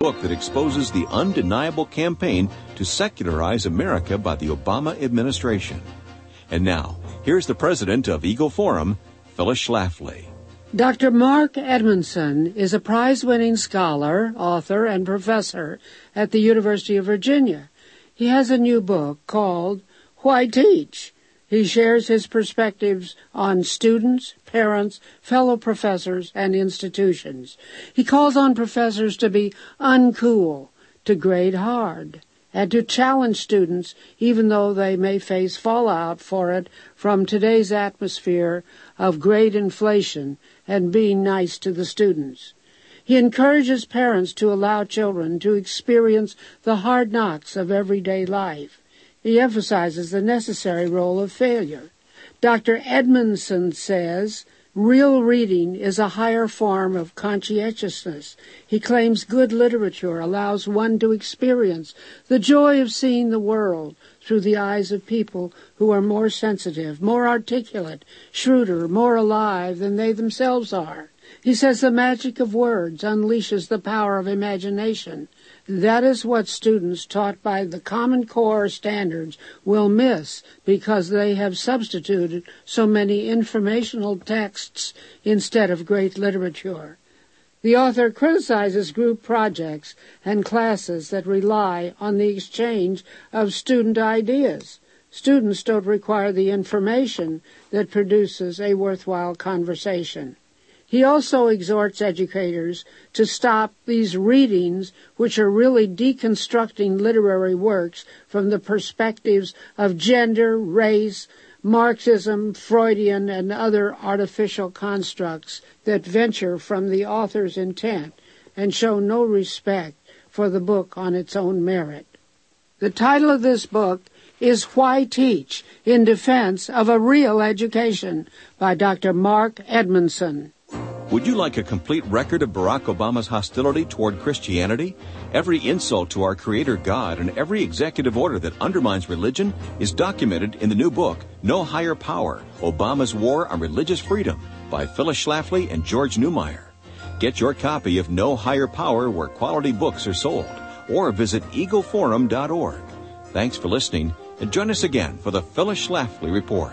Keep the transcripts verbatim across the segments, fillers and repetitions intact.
book that exposes the undeniable campaign to secularize America by the Obama administration. And now, here's the president of Eagle Forum, Phyllis Schlafly. Doctor Mark Edmondson is a prize-winning scholar, author, and professor at the University of Virginia. He has a new book called Why Teach? He shares his perspectives on students, parents, fellow professors, and institutions. He calls on professors to be uncool, to grade hard, and to challenge students even though they may face fallout for it from today's atmosphere of grade inflation and being nice to the students. He encourages parents to allow children to experience the hard knocks of everyday life. He emphasizes the necessary role of failure. Doctor Edmondson says, real reading is a higher form of conscientiousness. He claims good literature allows one to experience the joy of seeing the world through the eyes of people who are more sensitive, more articulate, shrewder, more alive than they themselves are. He says the magic of words unleashes the power of imagination. That is what students taught by the Common Core standards will miss because they have substituted so many informational texts instead of great literature. The author criticizes group projects and classes that rely on the exchange of student ideas. Students don't require the information that produces a worthwhile conversation. He also exhorts educators to stop these readings, which are really deconstructing literary works from the perspectives of gender, race, Marxism, Freudian, and other artificial constructs that venture from the author's intent and show no respect for the book on its own merit. The title of this book is Why Teach? In Defense of a Real Education by Doctor Mark Edmondson. Would you like a complete record of Barack Obama's hostility toward Christianity? Every insult to our Creator God and every executive order that undermines religion is documented in the new book, No Higher Power, Obama's War on Religious Freedom by Phyllis Schlafly and George Newmeyer. Get your copy of No Higher Power where quality books are sold, or visit eagle forum dot org. Thanks for listening, and join us again for the Phyllis Schlafly Report.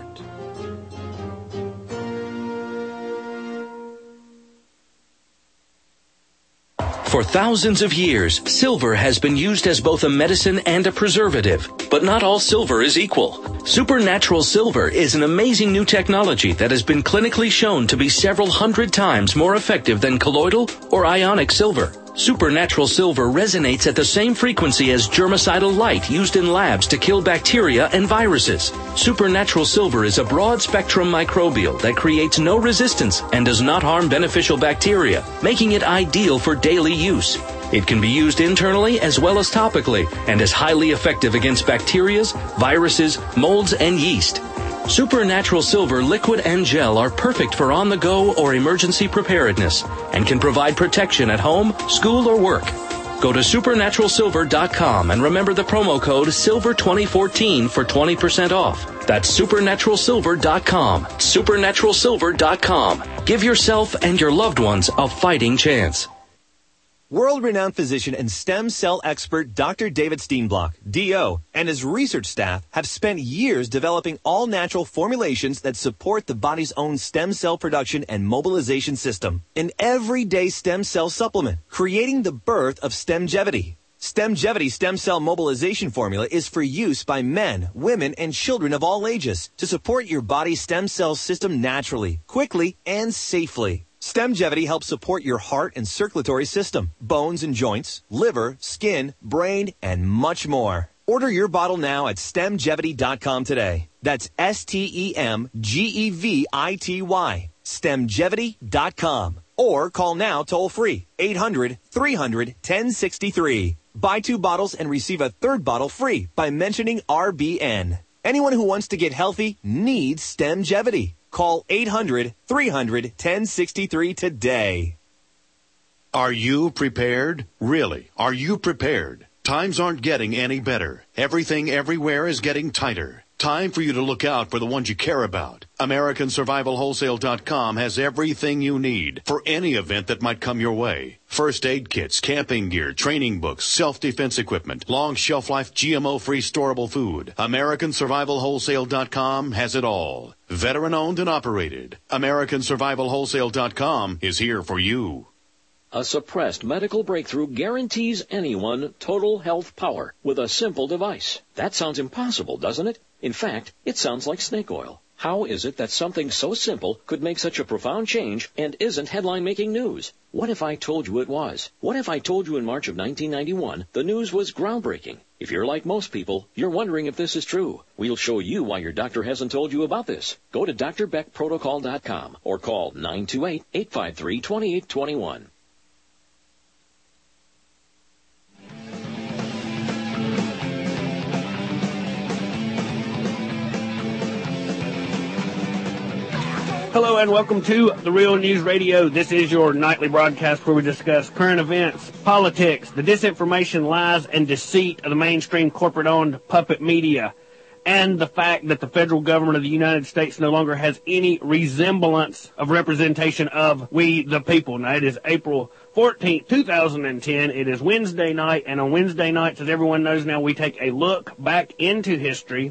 For thousands of years, silver has been used as both a medicine and a preservative. But not all silver is equal. Supernatural Silver is an amazing new technology that has been clinically shown to be several hundred times more effective than colloidal or ionic silver. Supernatural Silver resonates at the same frequency as germicidal light used in labs to kill bacteria and viruses. Supernatural Silver is a broad-spectrum microbial that creates no resistance and does not harm beneficial bacteria, making it ideal for daily use. It can be used internally as well as topically and is highly effective against bacteria, viruses, molds, and yeast. Supernatural Silver liquid and gel are perfect for on-the-go or emergency preparedness and can provide protection at home, school, or work. Go to supernatural silver dot com and remember the promo code silver twenty fourteen for twenty percent off. That's supernatural silver dot com. supernatural silver dot com. Give yourself and your loved ones a fighting chance. World-renowned physician and stem cell expert Doctor David Steenblock, D O, and his research staff have spent years developing all-natural formulations that support the body's own stem cell production and mobilization system. An everyday stem cell supplement, creating the birth of Stemgevity. Stemgevity stem cell mobilization formula is for use by men, women, and children of all ages to support your body's stem cell system naturally, quickly, and safely. Stemgevity helps support your heart and circulatory system, bones and joints, liver, skin, brain, and much more. Order your bottle now at stemgevity dot com today. That's S T E M G E V I T Y. stemgevity dot com. Or call now toll-free, eight hundred, three hundred, ten sixty-three. Buy two bottles and receive a third bottle free by mentioning R B N. Anyone who wants to get healthy needs Stemgevity. Call eight hundred, three hundred, ten sixty-three today. Are you prepared? Really, are you prepared? Times aren't getting any better. Everything everywhere is getting tighter. Time for you to look out for the ones you care about. American Survival Wholesale dot com has everything you need for any event that might come your way. First aid kits, camping gear, training books, self-defense equipment, long shelf life G M O-free storable food. American Survival Wholesale dot com has it all. Veteran owned and operated. American Survival Wholesale dot com is here for you. A suppressed medical breakthrough guarantees anyone total health power with a simple device. That sounds impossible, doesn't it? In fact, it sounds like snake oil. How is it that something so simple could make such a profound change and isn't headline-making news? What if I told you it was? What if I told you in March of nineteen ninety-one the news was groundbreaking? If you're like most people, you're wondering if this is true. We'll show you why your doctor hasn't told you about this. Go to D R Beck Protocol dot com or call nine two eight, eight five three, two eight two one. Hello and welcome to The Real News Radio. This is your nightly broadcast where we discuss current events, politics, the disinformation, lies, and deceit of the mainstream corporate-owned puppet media, and the fact that the federal government of the United States no longer has any resemblance of representation of we the people. Now, it is April fourteenth, two thousand ten. It is Wednesday night, and on Wednesday nights, as everyone knows now, we take a look back into history.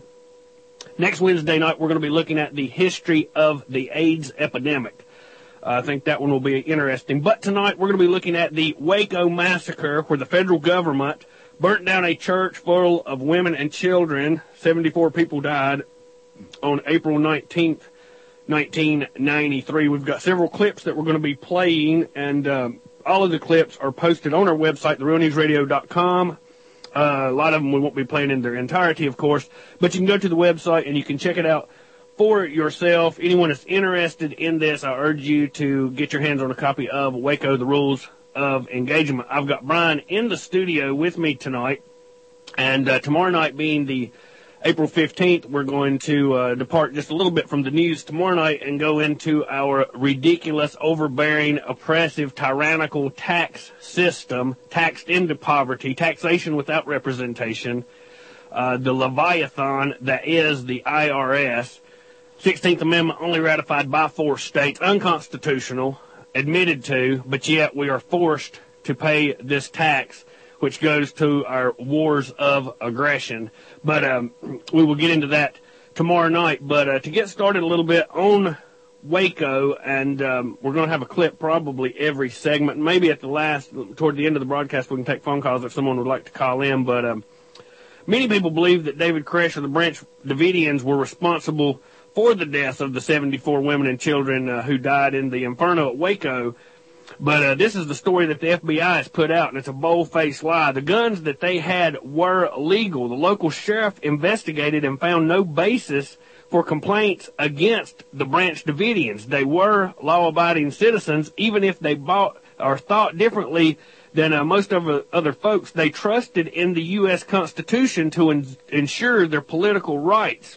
Next Wednesday night, we're going to be looking at the history of the AIDS epidemic. Uh, I think that one will be interesting. But tonight, we're going to be looking at the Waco massacre, where the federal government burnt down a church full of women and children. seventy-four people died on April nineteenth, nineteen ninety-three. We've got several clips that we're going to be playing, and um, all of the clips are posted on our website, the real news radio dot com. Uh, a lot of them we won't be playing in their entirety, of course, but you can go to the website and you can check it out for yourself. Anyone that's interested in this, I urge you to get your hands on a copy of Waco, the Rules of Engagement. I've got Brian in the studio with me tonight, and uh, tomorrow night being the April fifteenth, we're going to uh, depart just a little bit from the news tomorrow night and go into our ridiculous, overbearing, oppressive, tyrannical tax system, taxed into poverty, taxation without representation, uh, the Leviathan that is the I R S. sixteenth Amendment only ratified by four states, unconstitutional, admitted to, but yet we are forced to pay this tax, which goes to our wars of aggression. But um, we will get into that tomorrow night. But uh, to get started a little bit on Waco, and um, we're going to have a clip probably every segment. Maybe at the last, toward the end of the broadcast, we can take phone calls if someone would like to call in. But um, many people believe that David Koresh of the Branch Davidians were responsible for the deaths of the seventy-four women and children uh, who died in the inferno at Waco. But uh, this is the story that the F B I has put out, and it's a bold-faced lie. The guns that they had were legal. The local sheriff investigated and found no basis for complaints against the Branch Davidians. They were law-abiding citizens, even if they bought or thought differently than uh, most of the other folks. They trusted in the U S Constitution to in- ensure their political rights.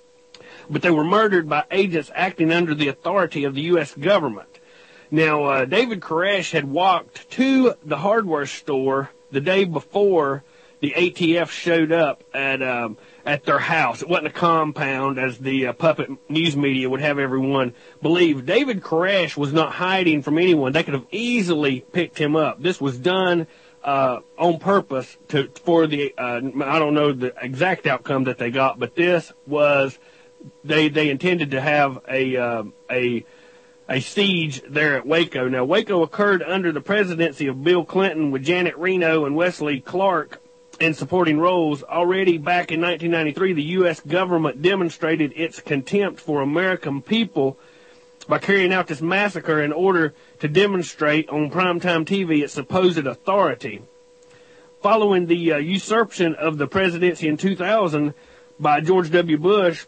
But they were murdered by agents acting under the authority of the U S government. Now, uh, David Koresh had walked to the hardware store the day before the A T F showed up at um, at their house. It wasn't a compound, as the uh, puppet news media would have everyone believe. David Koresh was not hiding from anyone. They could have easily picked him up. This was done uh, on purpose to for the, uh, I don't know the exact outcome that they got, but this was, they, they intended to have a uh, a a siege there at Waco. Now, Waco occurred under the presidency of Bill Clinton with Janet Reno and Wesley Clark in supporting roles. Already back in nineteen ninety-three, the U S government demonstrated its contempt for American people by carrying out this massacre in order to demonstrate on primetime T V its supposed authority. Following the uh, usurpation of the presidency in two thousand by George W. Bush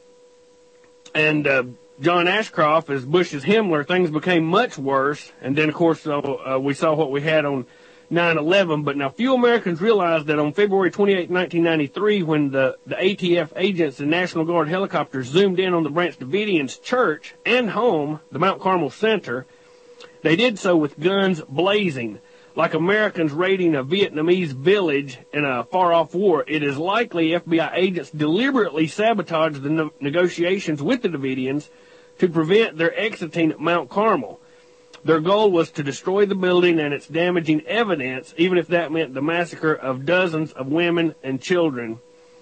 and uh, John Ashcroft as Bush's Himmler, things became much worse. And then, of course, uh, we saw what we had on nine eleven. But now few Americans realize that on February twenty-eighth, nineteen ninety-three, when the, the A T F agents and National Guard helicopters zoomed in on the Branch Davidians' church and home, the Mount Carmel Center, they did so with guns blazing. like Americans raiding a Vietnamese village in a far-off war, it is likely F B I agents deliberately sabotaged the ne- negotiations with the Davidians to prevent their exiting Mount Carmel. Their goal was to destroy the building and its damaging evidence, even if that meant the massacre of dozens of women and children.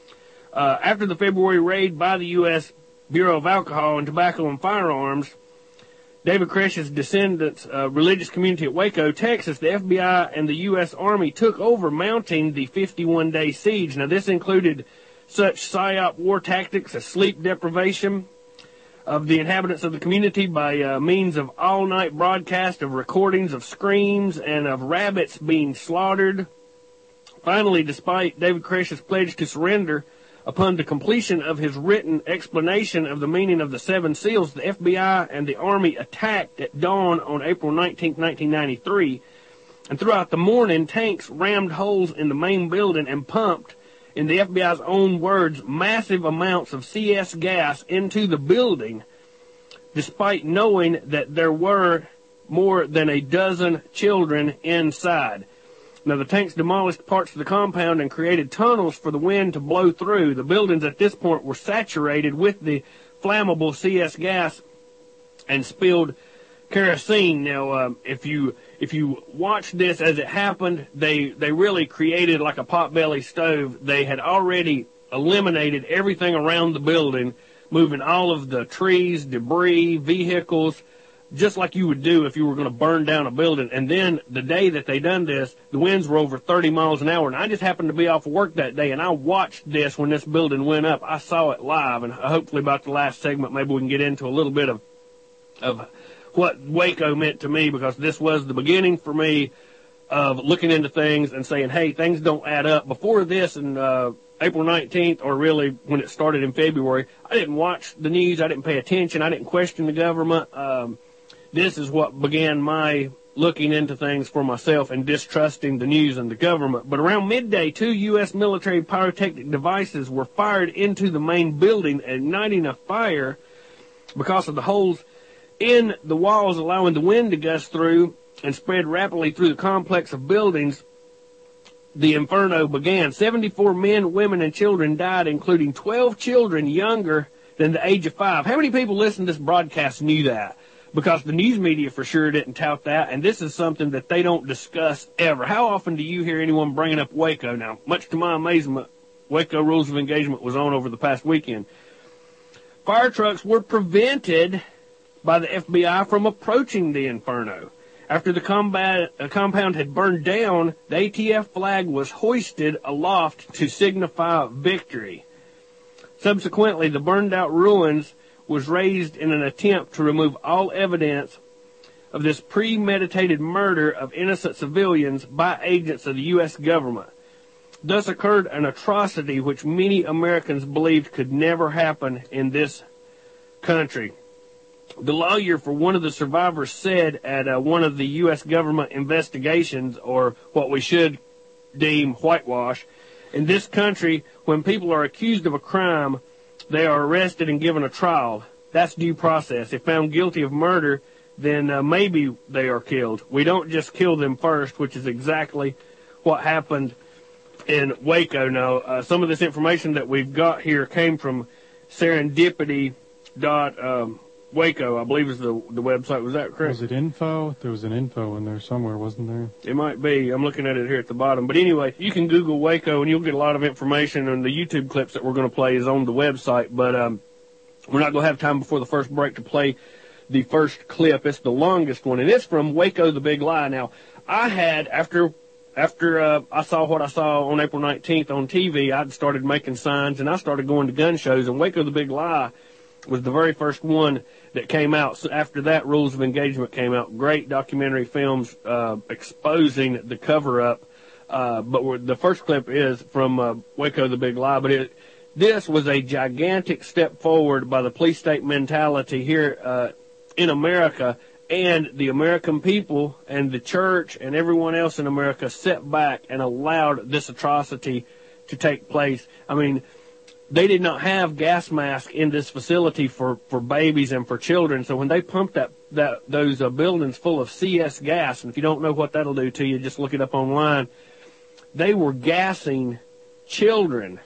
Uh, after the February raid by the U S Bureau of Alcohol and Tobacco and Firearms, David Koresh's descendants' uh, religious community at Waco, Texas, the F B I and the U S Army took over, mounting the fifty-one day siege. Now, this included such psyop war tactics as sleep deprivation of the inhabitants of the community by uh, means of all-night broadcast of recordings of screams and of rabbits being slaughtered. Finally, despite David Koresh's pledge to surrender, upon the completion of his written explanation of the meaning of the seven seals, the F B I and the Army attacked at dawn on April nineteenth, nineteen ninety-three, and throughout the morning, tanks rammed holes in the main building and pumped, in the F B I's own words, massive amounts of C S gas into the building, despite knowing that there were more than a dozen children inside. Now, the tanks demolished parts of the compound and created tunnels for the wind to blow through. The buildings at this point were saturated with the flammable C S gas and spilled kerosene. Now, uh, if you if you watch this as it happened, they, they really created like a potbelly stove. They had already eliminated everything around the building, moving all of the trees, debris, vehicles, just like you would do if you were going to burn down a building. And then the day that they done this, the winds were over thirty miles an hour. And I just happened to be off of work that day, and I watched this when this building went up. I saw it live, and hopefully about the last segment, maybe we can get into a little bit of of what Waco meant to me, because this was the beginning for me of looking into things and saying, hey, things don't add up. Before this, and uh, April nineteenth, or really when it started in February, I didn't watch the news. I didn't pay attention. I didn't question the government. Um, This is what began my looking into things for myself and distrusting the news and the government. But around midday, two U S military pyrotechnic devices were fired into the main building, igniting a fire because of the holes in the walls, allowing the wind to gust through and spread rapidly through the complex of buildings. The inferno began. seventy-four men, women, and children died, including twelve children younger than the age of five. How many people listening to this broadcast knew that? Because the news media for sure didn't tout that, and this is something that they don't discuss ever. How often do you hear anyone bringing up Waco? Now, much to my amazement, Waco Rules of Engagement was on over the past weekend. Fire trucks were prevented by the F B I from approaching the inferno. After the combat, uh, compound had burned down, the A T F flag was hoisted aloft to signify victory. Subsequently, the burned-out ruins was raised in an attempt to remove all evidence of this premeditated murder of innocent civilians by agents of the U S government. Thus occurred an atrocity which many Americans believed could never happen in this country. The lawyer for one of the survivors said at uh, one of the U S government investigations, or what we should deem whitewash, in this country, when people are accused of a crime, they are arrested and given a trial. That's due process. If found guilty of murder, then uh, maybe they are killed. We don't just kill them first, which is exactly what happened in Waco. Now, uh, some of this information that we've got here came from serendipity dot waco, I believe is the the website. Was that correct? Was it info? There was an info in there somewhere, wasn't there? It might be. I'm looking at it here at the bottom. But anyway, you can Google Waco and you'll get a lot of information, and the YouTube clips that we're going to play is on the website. But um, we're not going to have time before the first break to play the first clip. It's the longest one, and it's from Waco the Big Lie. Now, I had, after after uh, I saw what I saw on April nineteenth on T V, I started making signs, and I started going to gun shows, and Waco the Big Lie was the very first one that came out. So after that, Rules of Engagement came out. Great documentary films uh, exposing the cover-up. Uh, but we're, the first clip is from uh, Waco the Big Lie. But it, this was a gigantic step forward by the police state mentality here uh, in America, and the American people and the church and everyone else in America set back and allowed this atrocity to take place. I mean, they did not have gas masks in this facility for, for babies and for children. So when they pumped that, that those uh, buildings full of C S gas. And if you don't know what that'll do to you, just look it up online. They were gassing children.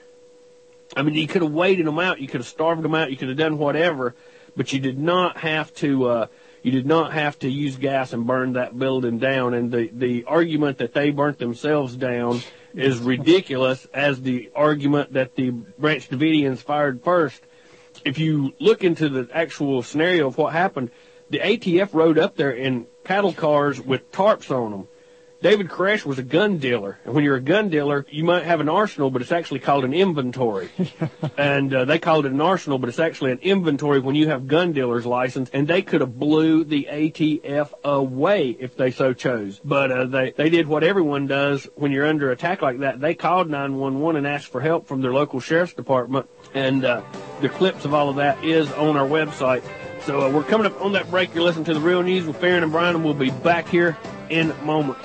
I mean, you could have waited them out, you could have starved them out, you could have done whatever, but you did not have to. Uh, you did not have to use gas and burn that building down. And the the argument that they burnt themselves down is ridiculous, as the argument that the Branch Davidians fired first. If you look into the actual scenario of what happened, the A T F rode up there in cattle cars with tarps on them. David Koresh was a gun dealer, and when you're a gun dealer, you might have an arsenal, but it's actually called an inventory. And uh, they called it an arsenal, but it's actually an inventory when you have gun dealer's license, and they could have blew the A T F away if they so chose. But uh, they, they did what everyone does when you're under attack like that. They called nine one one and asked for help from their local sheriff's department, and uh, the clips of all of that is on our website. So uh, we're coming up on that break. You're listening to The Real News with Farron and Brian, and we'll be back here in moments.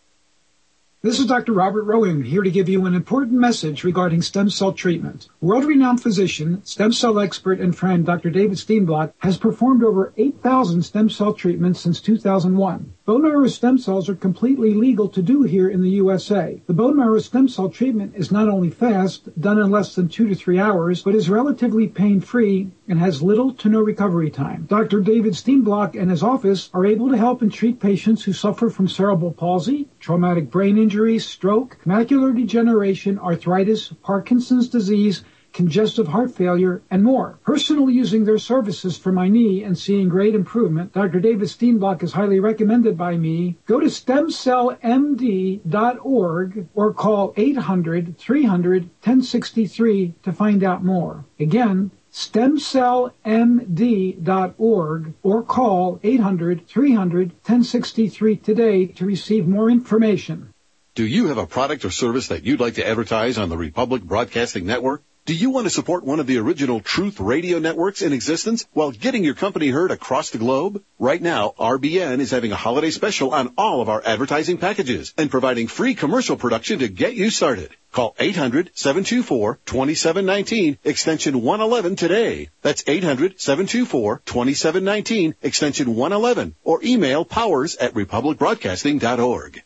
This is Doctor Robert Rowan, here to give you an important message regarding stem cell treatment. World-renowned physician, stem cell expert, and friend Doctor David Steenblock has performed over eight thousand stem cell treatments since two thousand one. Bone marrow stem cells are completely legal to do here in the U S A. The bone marrow stem cell treatment is not only fast, done in less than two to three hours, but is relatively pain-free and has little to no recovery time. Doctor David Steenblock and his office are able to help and treat patients who suffer from cerebral palsy, traumatic brain injury, stroke, macular degeneration, arthritis, Parkinson's disease, congestive heart failure, and more. Personally using their services for my knee and seeing great improvement, Doctor David Steenblock is highly recommended by me. Go to stem cell m d dot org or call eight hundred, three hundred, ten sixty-three to find out more. Again, stem cell m d dot org or call eight hundred, three hundred, ten sixty-three today to receive more information. Do you have a product or service that you'd like to advertise on the Republic Broadcasting Network? Do you want to support one of the original Truth Radio networks in existence while getting your company heard across the globe? Right now, R B N is having a holiday special on all of our advertising packages and providing free commercial production to get you started. Call eight hundred, seven two four, two seven one nine, extension one eleven today. That's eight hundred, seven two four, two seven one nine, extension one eleven, or email powers at republic broadcasting dot org.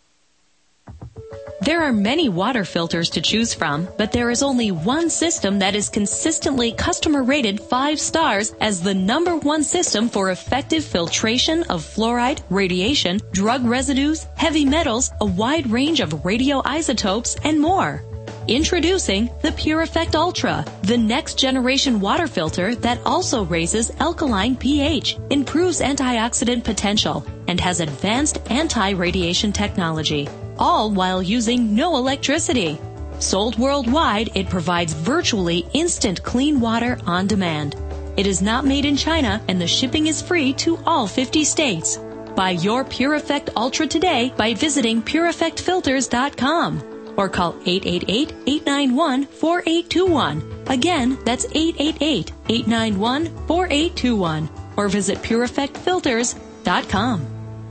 There are many water filters to choose from, but there is only one system that is consistently customer rated five stars as the number one system for effective filtration of fluoride, radiation, drug residues, heavy metals, a wide range of radioisotopes, and more. Introducing the Pure Effect Ultra, the next generation water filter that also raises alkaline pH, improves antioxidant potential, and has advanced anti-radiation technology, all while using no electricity. Sold worldwide, it provides virtually instant clean water on demand. It is not made in China, and the shipping is free to all fifty states. Buy your Pure Effect Ultra today by visiting pure effect filters dot com. Or call eight eight eight, eight nine one, four eight two one. Again, that's eight eight eight, eight nine one, four eight two one. Or visit pure effect filters dot com.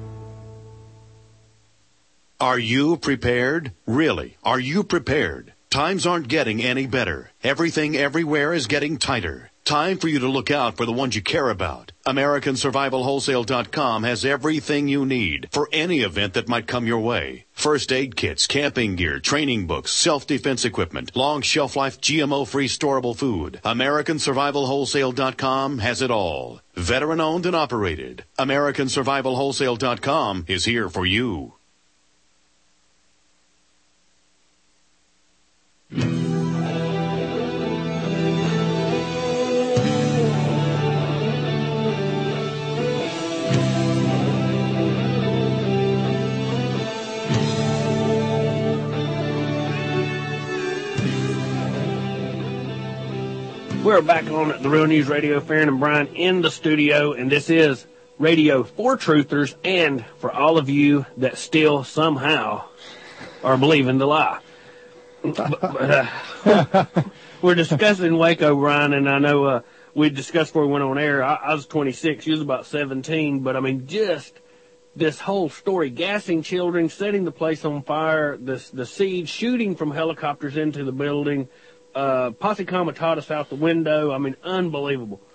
Are you prepared? Really, are you prepared? Times aren't getting any better. Everything everywhere is getting tighter. Time for you to look out for the ones you care about. American Survival Wholesale dot com has everything you need for any event that might come your way. First aid kits, camping gear, training books, self-defense equipment, long shelf life G M O-free storable food. American Survival Wholesale dot com has it all. Veteran owned and operated. American Survival Wholesale dot com is here for you. We're back on The Real News Radio, Farron and Brian in the studio, and this is radio for truthers and for all of you that still somehow are believing the lie. But, but, uh, we're discussing Waco, Brian, and I know uh, we discussed before we went on air. I, I was twenty-six, you was about seventeen, but I mean, just this whole story, gassing children, setting the place on fire, this, the siege, shooting from helicopters into the building, Uh, posse comitatus out the window. I mean, unbelievable.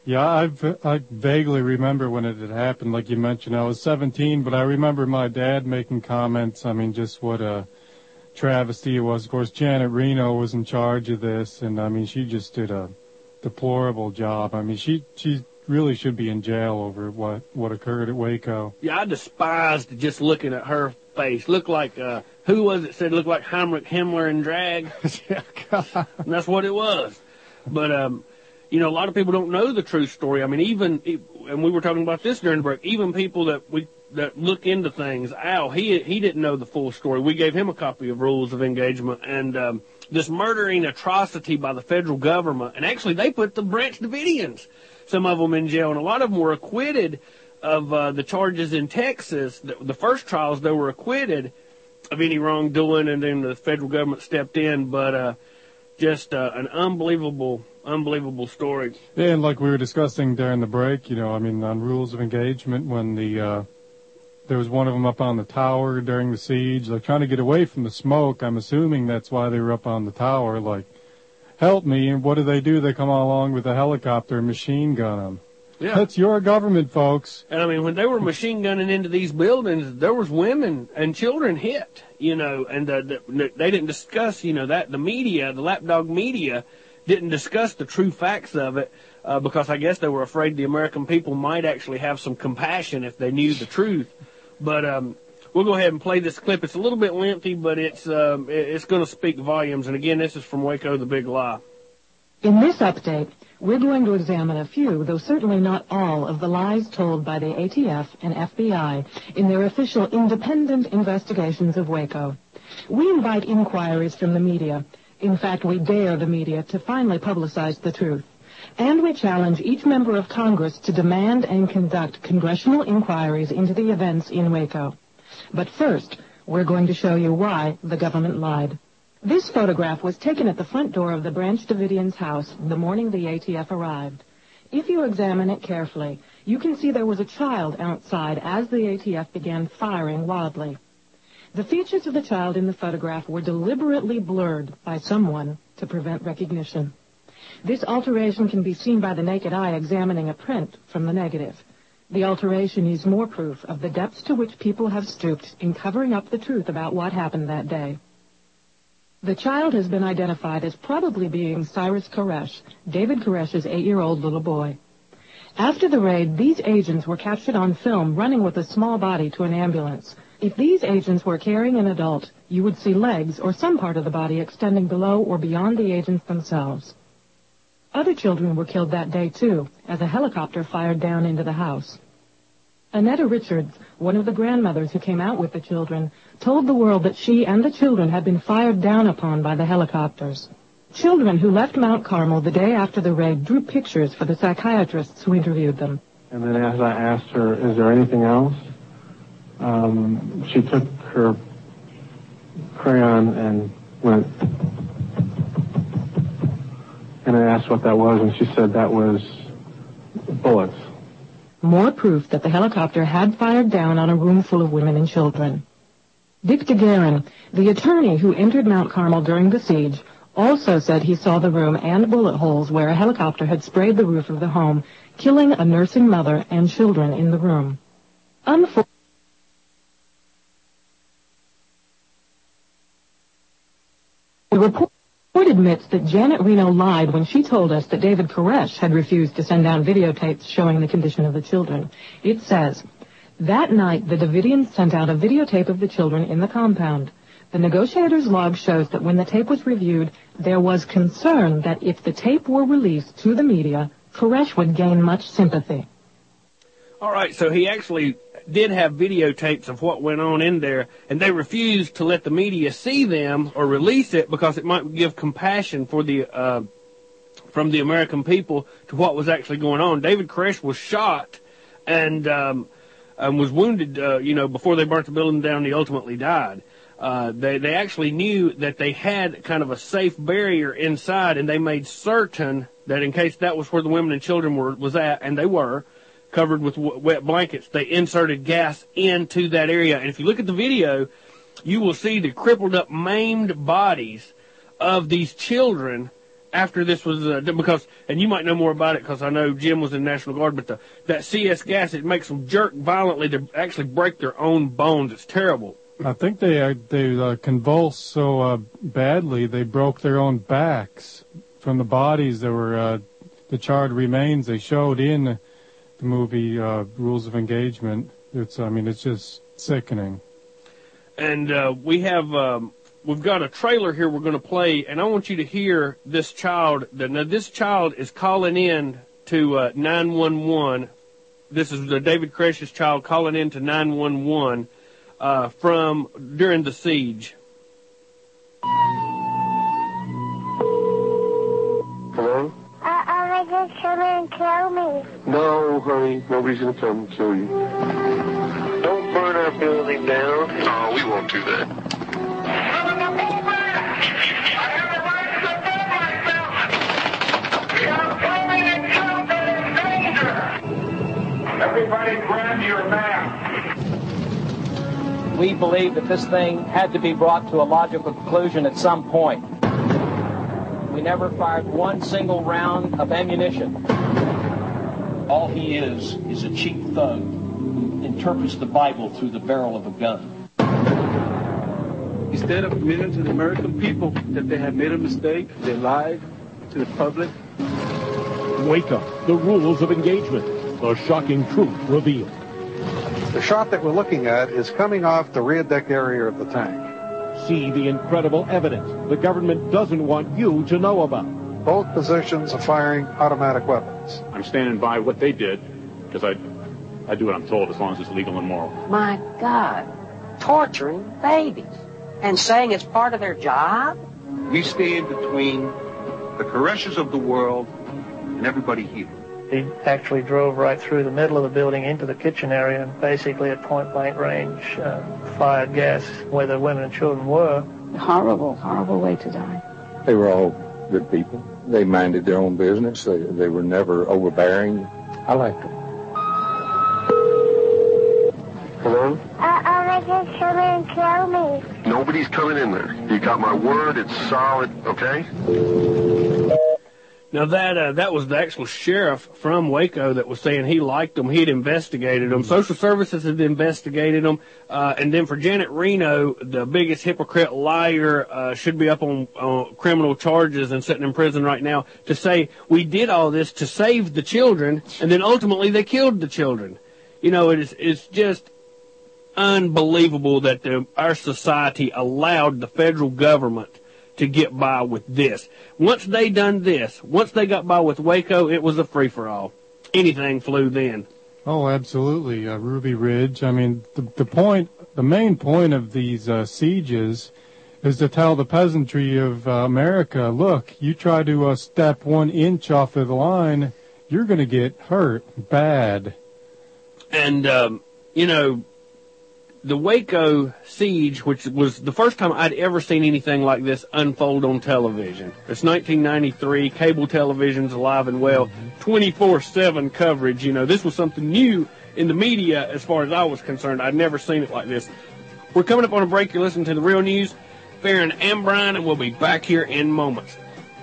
Yeah, I, I vaguely remember when it had happened. Like you mentioned, I was seventeen, but I remember my dad making comments. I mean, just what a travesty it was. Of course, Janet Reno was in charge of this, and, I mean, she just did a deplorable job. I mean, she she really should be in jail over what, what occurred at Waco. Yeah, I despised just looking at her face. Looked like, uh, who was it said looked like Heinrich Himmler in drag? Yeah, God. And that's what it was. But, um, you know, a lot of people don't know the true story. I mean, even, and we were talking about this during the break, even people that we, that look into things, Al, he, he didn't know the full story. We gave him a copy of Rules of Engagement, and, um, this murdering atrocity by the federal government, and actually they put the Branch Davidians, some of them in jail, and a lot of them were acquitted of, uh, the charges in Texas. The, the first trials, they were acquitted of any wrongdoing, and then the federal government stepped in, but, uh, just, uh, an unbelievable, unbelievable story. Yeah, and like we were discussing during the break, you know, I mean, on Rules of Engagement, when the, uh, there was one of them up on the tower during the siege, like trying to get away from the smoke. I'm assuming that's why they were up on the tower, like, help me. And what do they do? They come along with a helicopter and machine gun them. Yeah. That's your government, folks. And I mean, when they were machine gunning into these buildings, there was women and children hit, you know, and uh, the, they didn't discuss, you know, that the media, the lapdog media, didn't discuss the true facts of it uh, because I guess they were afraid the American people might actually have some compassion if they knew the truth. But um, we'll go ahead and play this clip. It's a little bit lengthy, but it's um, it's going to speak volumes. And again, this is from Waco, the Big Lie. In this update, we're going to examine a few, though certainly not all, of the lies told by the A T F and F B I in their official independent investigations of Waco. We invite inquiries from the media. In fact, we dare the media to finally publicize the truth. And we challenge each member of Congress to demand and conduct congressional inquiries into the events in Waco. But first, we're going to show you why the government lied. This photograph was taken at the front door of the Branch Davidians' house the morning the A T F arrived. If you examine it carefully, you can see there was a child outside as the A T F began firing wildly. The features of the child in the photograph were deliberately blurred by someone to prevent recognition. This alteration can be seen by the naked eye examining a print from the negative. The alteration is more proof of the depths to which people have stooped in covering up the truth about what happened that day. The child has been identified as probably being Cyrus Koresh, David Koresh's eight-year-old little boy. After the raid, these agents were captured on film running with a small body to an ambulance. If these agents were carrying an adult, you would see legs or some part of the body extending below or beyond the agents themselves. Other children were killed that day, too, as a helicopter fired down into the house. Annetta Richards, one of the grandmothers who came out with the children, told the world that she and the children had been fired down upon by the helicopters. Children who left Mount Carmel the day after the raid drew pictures for the psychiatrists who interviewed them. And then as I asked her, is there anything else? Um, she took her crayon and went, and I asked what that was, and she said that was bullets. More proof that the helicopter had fired down on a room full of women and children. Dick DeGuerin, the attorney who entered Mount Carmel during the siege, also said he saw the room and bullet holes where a helicopter had sprayed the roof of the home, killing a nursing mother and children in the room. Unfortunately, the report admits that Janet Reno lied when she told us that David Koresh had refused to send down videotapes showing the condition of the children. It says, that night the Davidians sent out a videotape of the children in the compound. The negotiator's log shows that when the tape was reviewed, there was concern that if the tape were released to the media, Koresh would gain much sympathy. All right, so he actually did have videotapes of what went on in there, and they refused to let the media see them or release it because it might give compassion for the uh, from the American people to what was actually going on. David Koresh was shot and um, um, was wounded, uh, you know, before they burnt the building down. He ultimately died. Uh, they they actually knew that they had kind of a safe barrier inside, and they made certain that in case that was where the women and children were was at, and they were, covered with w- wet blankets, they inserted gas into that area. And if you look at the video, you will see the crippled up, maimed bodies of these children after this was uh, because, and you might know more about it because I know Jim was in National Guard, but the, that C S gas, it makes them jerk violently. They actually break their own bones. It's terrible. I think they uh, they uh, convulsed so uh, badly they broke their own backs from the bodies that were uh, the charred remains they showed in the movie uh, Rules of Engagement. It's I mean it's just sickening. And uh, we have um, we've got a trailer here we're going to play, and I want you to hear this child. Now this child is calling in to uh, nine one one. This is the David Koresh's child calling in to nine one one. Uh, from during the siege. Hello? Uh, are they going to come and kill me? No, honey. Nobody's going to come and kill you. Don't burn our building down. No, we won't do that. Everybody grab your map. We believe that this thing had to be brought to a logical conclusion at some point. We never fired one single round of ammunition. All he is is a cheap thug who interprets the Bible through the barrel of a gun. Instead of admitting to the American people that they had made a mistake, they lied to the public. Wake up. The rules of engagement. The shocking truth revealed. The shot that we're looking at is coming off the rear deck area of the tank. See the incredible evidence the government doesn't want you to know about. Both positions are firing automatic weapons. I'm standing by what they did because I, I do what I'm told as long as it's legal and moral. My God, torturing babies and saying it's part of their job? We stand between the Koreshes of the world and everybody here. He actually drove right through the middle of the building into the kitchen area and basically at point-blank range uh, fired gas where the women and children were. Horrible, horrible way to die. They were all good people. They minded their own business. They, they were never overbearing. I liked them. Hello? Uh, are they going to come and kill me? Nobody's coming in there. You got my word. It's solid, okay? Now that uh, that was the actual sheriff from Waco that was saying he liked them. He'd investigated them. Social Services had investigated them. Uh, and then for Janet Reno, the biggest hypocrite liar, uh, should be up on uh, criminal charges and sitting in prison right now to say we did all this to save the children, and then ultimately they killed the children. You know, it is it's just unbelievable that the, our society allowed the federal government to get by with this. Once they done this, once they got by with Waco, it was a free-for-all. Anything flew then. Oh, absolutely. Uh, Ruby Ridge. I mean, the, the point, the main point of these uh, sieges is to tell the peasantry of uh, America, look, you try to uh, step one inch off of the line, you're going to get hurt bad. And, um, you know, the Waco siege, which was the first time I'd ever seen anything like this unfold on television. It's nineteen ninety-three, cable television's alive and well, twenty-four seven coverage. You know, this was something new in the media as far as I was concerned. I'd never seen it like this. We're coming up on a break. You're listening to The Real News. Farron and Brian, and we'll be back here in moments.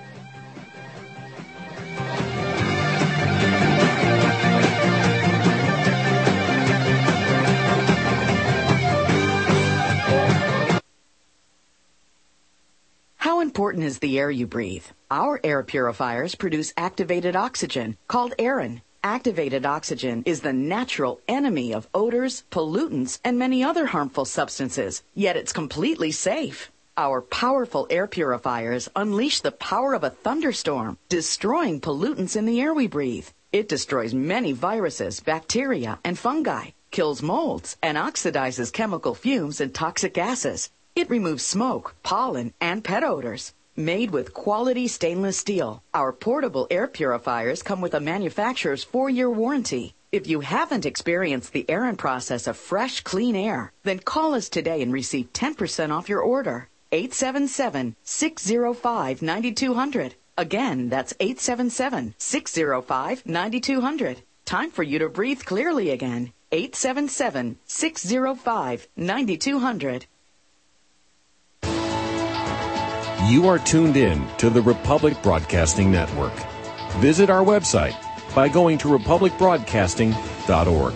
How important is the air you breathe? Our air purifiers produce activated oxygen, called Aerin. Activated oxygen is the natural enemy of odors, pollutants, and many other harmful substances, yet it's completely safe. Our powerful air purifiers unleash the power of a thunderstorm, destroying pollutants in the air we breathe. It destroys many viruses, bacteria, and fungi, kills molds, and oxidizes chemical fumes and toxic gases. It removes smoke, pollen, and pet odors. Made with quality stainless steel, our portable air purifiers come with a manufacturer's four-year warranty. If you haven't experienced the Aerin process of fresh, clean air, then call us today and receive ten percent off your order. eight seven seven, six zero five, nine two zero zero. Again, that's eight seven seven, six zero five, nine two zero zero. Time for you to breathe clearly again. eight seven seven, six zero five, nine two zero zero. You are tuned in to the Republic Broadcasting Network. Visit our website by going to republic broadcasting dot org.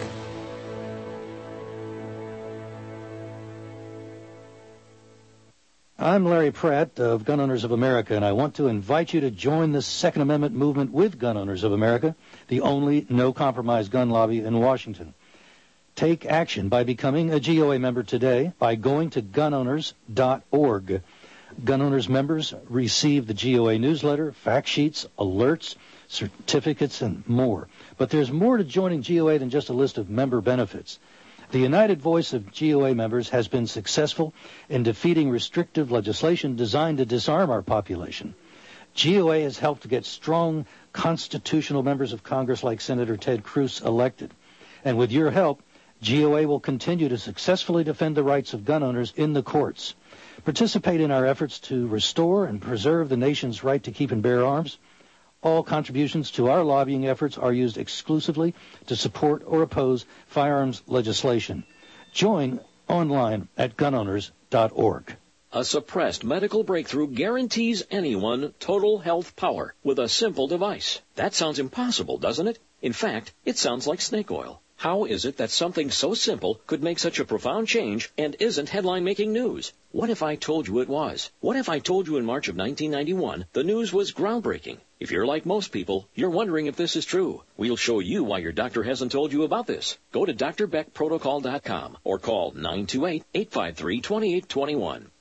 I'm Larry Pratt of Gun Owners of America, and I want to invite you to join the Second Amendment movement with Gun Owners of America, the only no-compromise gun lobby in Washington. Take action by becoming a G O A member today by going to gun owners dot org. Gun Owners members receive the G O A newsletter, fact sheets, alerts, certificates, and more. But there's more to joining G O A than just a list of member benefits. The united voice of G O A members has been successful in defeating restrictive legislation designed to disarm our population. G O A has helped to get strong constitutional members of Congress like Senator Ted Cruz elected. And with your help, G O A will continue to successfully defend the rights of gun owners in the courts. Participate in our efforts to restore and preserve the nation's right to keep and bear arms. All contributions to our lobbying efforts are used exclusively to support or oppose firearms legislation. Join online at gun owners dot org. A suppressed medical breakthrough guarantees anyone total health power with a simple device. That sounds impossible, doesn't it? In fact, it sounds like snake oil. How is it that something so simple could make such a profound change and isn't headline-making news? What if I told you it was? What if I told you in March of nineteen ninety-one the news was groundbreaking? If you're like most people, you're wondering if this is true. We'll show you why your doctor hasn't told you about this. Go to D R Beck Protocol dot com or call nine two eight, eight five three, two eight two one.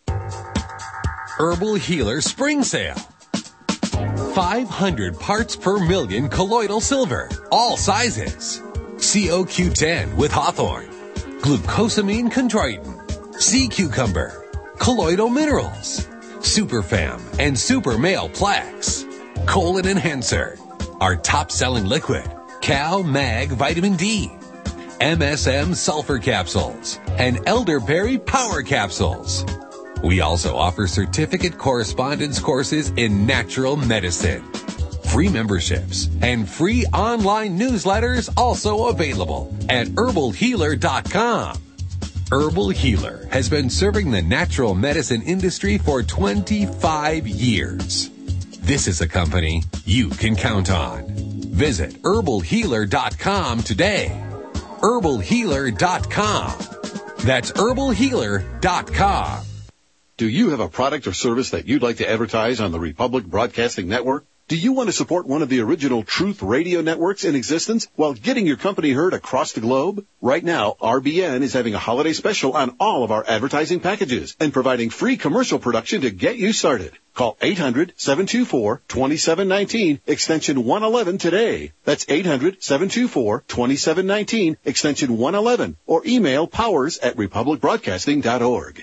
Herbal Healer Spring Sale. five hundred parts per million colloidal silver, all sizes. C O Q ten with Hawthorne, glucosamine chondroitin, sea cucumber, colloidal minerals, Superfam and Super Male Plaques, colon enhancer, our top-selling liquid, Cal Mag Vitamin D, M S M sulfur capsules, and elderberry power capsules. We also offer certificate correspondence courses in natural medicine. Free memberships and free online newsletters also available at herbal healer dot com. Herbal Healer has been serving the natural medicine industry for twenty-five years. This is a company you can count on. Visit herbal healer dot com today. herbal healer dot com. That's herbal healer dot com. Do you have a product or service that you'd like to advertise on the Republic Broadcasting Network? Do you want to support one of the original Truth Radio networks in existence while getting your company heard across the globe? Right now, R B N is having a holiday special on all of our advertising packages and providing free commercial production to get you started. Call eight hundred, seven two four, two seven one nine, extension one eleven today. That's eight hundred, seven two four, two seven one nine, extension one eleven, or email powers at republic broadcasting dot org.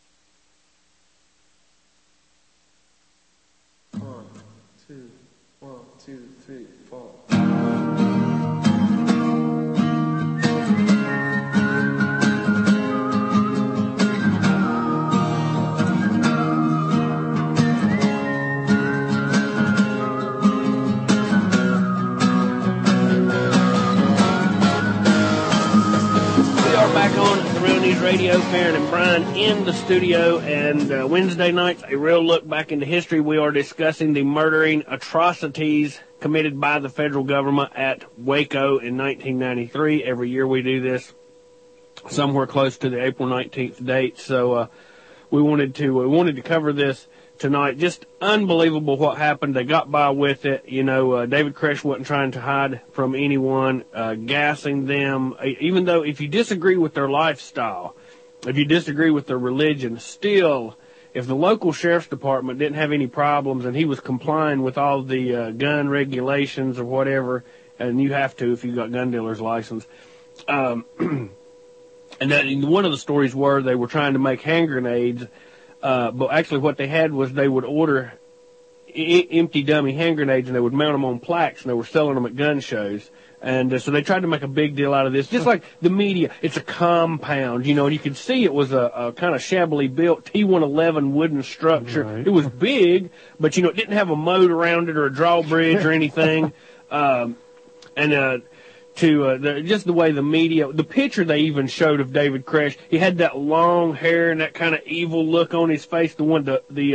Radio, Farron and Brian in the studio, and uh, Wednesday nights, a real look back into history. We are discussing the murdering atrocities committed by the federal government at Waco in nineteen ninety-three. Every year we do this somewhere close to the April nineteenth date, so uh, we wanted to we wanted to cover this tonight. Just unbelievable what happened. They got by with it. You know, uh, David Koresh wasn't trying to hide from anyone, uh, gassing them, even though if you disagree with their lifestyle, if you disagree with their religion, still, if the local sheriff's department didn't have any problems and he was complying with all the uh, gun regulations or whatever, and you have to if you got gun dealer's license, um, and that, one of the stories were they were trying to make hand grenades. Uh, but actually what they had was they would order I- empty dummy hand grenades and they would mount them on plaques and they were selling them at gun shows. And uh, so they tried to make a big deal out of this. Just like the media, it's a compound, you know, and you could see it was a, a kind of shabbily built T one eleven wooden structure. Right. It was big, but, you know, it didn't have a moat around it or a drawbridge or anything. Um, and, uh, to uh, the, just the way the media, the picture they even showed of David Koresh, he had that long hair and that kind of evil look on his face. The one, the the uh,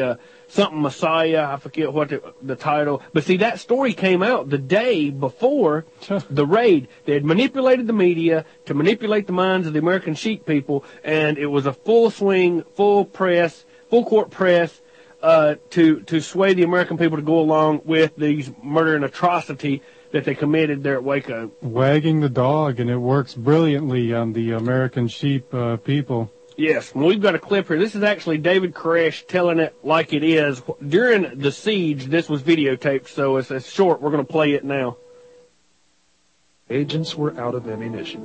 something Messiah. I forget what the, the title. But see, that story came out the day before the raid. They had manipulated the media to manipulate the minds of the American sheep people, and it was a full swing, full press, full court press uh, to to sway the American people to go along with these murder and atrocity that they committed there at Waco. Wagging the dog, and it works brilliantly on the American sheep uh, people. Yes, well, we've got a clip here. This is actually David Koresh telling it like it is. During the siege, this was videotaped, so it's, it's short. We're going to play it now. Agents were out of ammunition.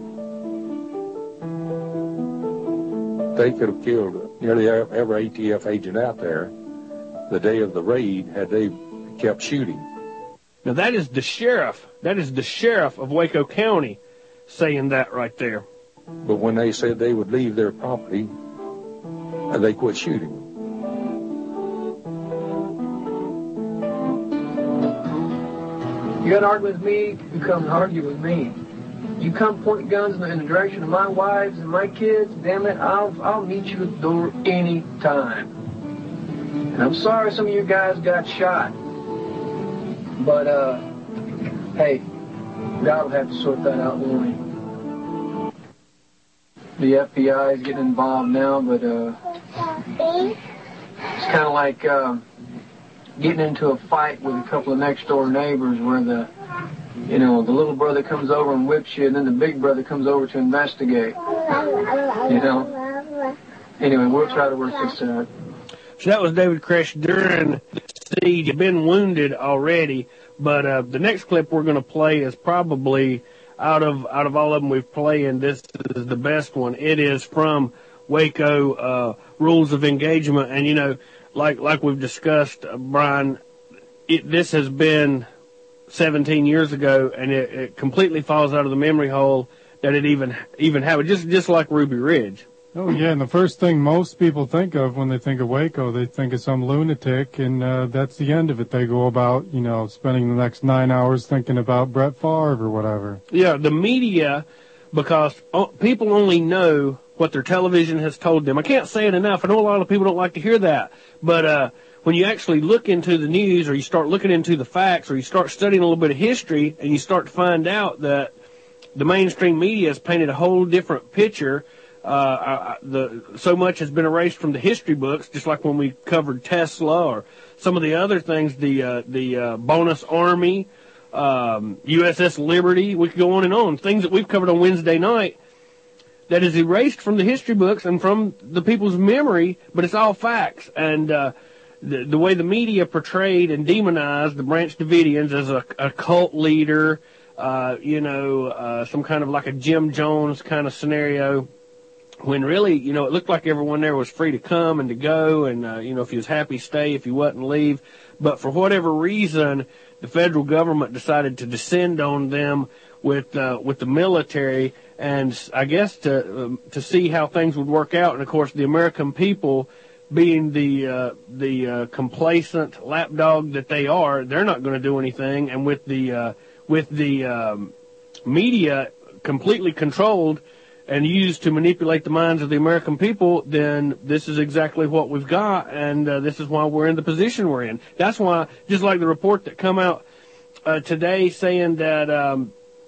They could have killed nearly every A T F agent out there the day of the raid had they kept shooting. Now, that is the sheriff. That is the sheriff of Waco County saying that right there. But when they said they would leave their property, they quit shooting. You got to argue with me, you come argue with me. You come point guns in the, in the direction of my wives and my kids, damn it, I'll, I'll meet you at the door any time. And I'm sorry some of you guys got shot. But, uh, hey, God will have to sort that out, won't he? The F B I is getting involved now, but uh, it's kind of like uh, getting into a fight with a couple of next-door neighbors where the, you know, the little brother comes over and whips you, and then the big brother comes over to investigate. You know? Anyway, we'll try to work this out. So that was David Koresh during the siege. He'd been wounded already, but uh, the next clip we're going to play is probably... Out of out of all of them we've played, and this is the best one. It is from Waco, uh, Rules of Engagement. And, you know, like like we've discussed, uh, Brian, it, this has been seventeen years ago, and it, it completely falls out of the memory hole that it even even happened, just, just like Ruby Ridge. Oh, yeah, and the first thing most people think of when they think of Waco, they think of some lunatic, and uh, that's the end of it. They go about, you know, spending the next nine hours thinking about Brett Favre or whatever. Yeah, the media, because people only know what their television has told them. I can't say it enough. I know a lot of people don't like to hear that, but uh, when you actually look into the news, or you start looking into the facts, or you start studying a little bit of history, and you start to find out that the mainstream media has painted a whole different picture. Uh, I, the, so much has been erased from the history books, just like when we covered Tesla or some of the other things, the, uh, the, uh, Bonus Army, um, U S S Liberty. We could go on and on. Things that we've covered on Wednesday night that is erased from the history books and from the people's memory, but it's all facts. And, uh, the, the way the media portrayed and demonized the Branch Davidians as a, a cult leader, uh, you know, uh, some kind of like a Jim Jones kind of scenario. When really, you know, it looked like everyone there was free to come and to go, and, uh, you know, if you was happy, stay, if you wasn't, leave. But for whatever reason, the federal government decided to descend on them with uh, with the military, and I guess to um, to see how things would work out. And, of course, the American people, being the uh, the uh, complacent lapdog that they are, they're not going to do anything. And with the uh, with the um, media completely controlled and used to manipulate the minds of the American people, then this is exactly what we've got, and uh, this is why we're in the position we're in. That's why, just like the report that come out uh, today saying that um,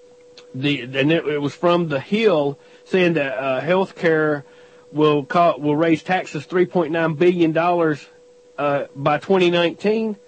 the and it, it was from the Hill saying that uh, health care will co- will raise taxes three point nine billion dollars uh, by twenty nineteen.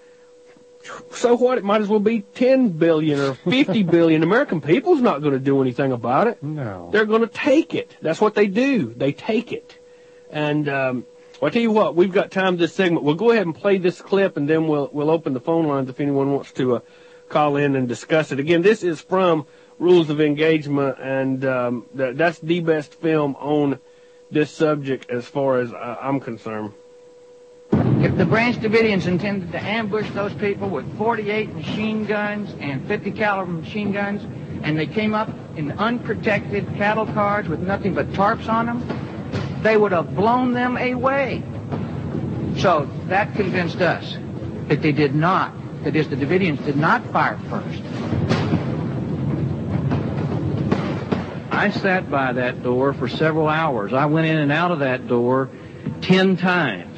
So what? It might as well be ten billion or fifty billion. American people's not going to do anything about it. No. They're going to take it. That's what they do. They take it. And um, well, I tell you what, we've got time this segment. We'll go ahead and play this clip, and then we'll we'll open the phone lines if anyone wants to uh, call in and discuss it. Again, this is from Rules of Engagement, and um, th- that's the best film on this subject as far as uh, I'm concerned. If the Branch Davidians intended to ambush those people with forty-eight machine guns and fifty caliber machine guns, and they came up in unprotected cattle cars with nothing but tarps on them, they would have blown them away. So that convinced us that they did not, that is, the Davidians did not fire first. I sat by that door for several hours. I went in and out of that door ten times.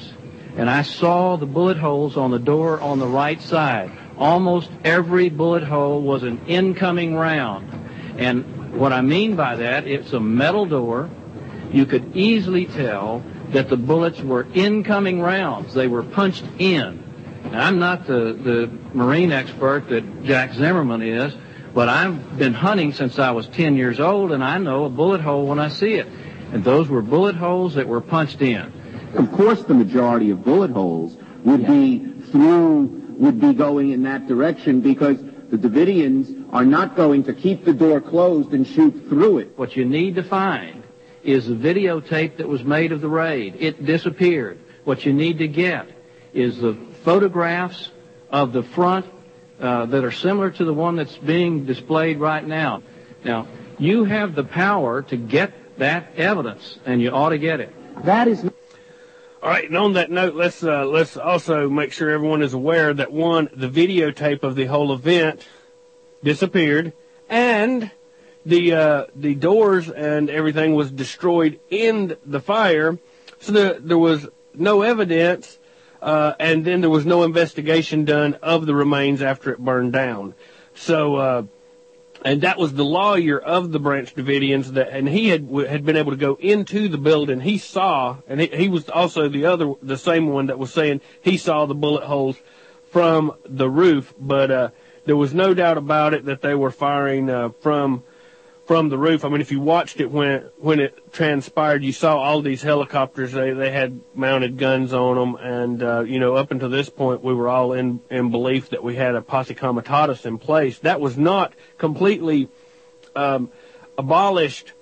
and I saw the bullet holes on the door on the right side. Almost every bullet hole was an incoming round. And what I mean by that, it's a metal door. You could easily tell that the bullets were incoming rounds. They were punched in. Now, I'm not the, the Marine expert that Jack Zimmerman is, but I've been hunting since I was ten years old, and I know a bullet hole when I see it. And those were bullet holes that were punched in. Of course, the majority of bullet holes would yeah. be through, would be going in that direction, because the Davidians are not going to keep the door closed and shoot through it. What you need to find is the videotape that was made of the raid. It disappeared. What you need to get is the photographs of the front uh, that are similar to the one that's being displayed right now. Now, you have the power to get that evidence, and you ought to get it. That is... All right, and on that note, let's uh, let's also make sure everyone is aware that, one, the videotape of the whole event disappeared, and the uh, the doors and everything was destroyed in the fire, so the, there was no evidence, uh, and then there was no investigation done of the remains after it burned down. So, uh, and that was the lawyer of the Branch Davidians, that, and he had had been able to go into the building. He saw, and he, he was also the other, the same one that was saying he saw the bullet holes from the roof, but uh, there was no doubt about it that they were firing uh, from. From the roof. I mean, if you watched it when when it transpired, you saw all these helicopters. They they had mounted guns on them, and uh, you know, up until this point, we were all in in belief that we had a posse comitatus in place. That was not completely um, abolished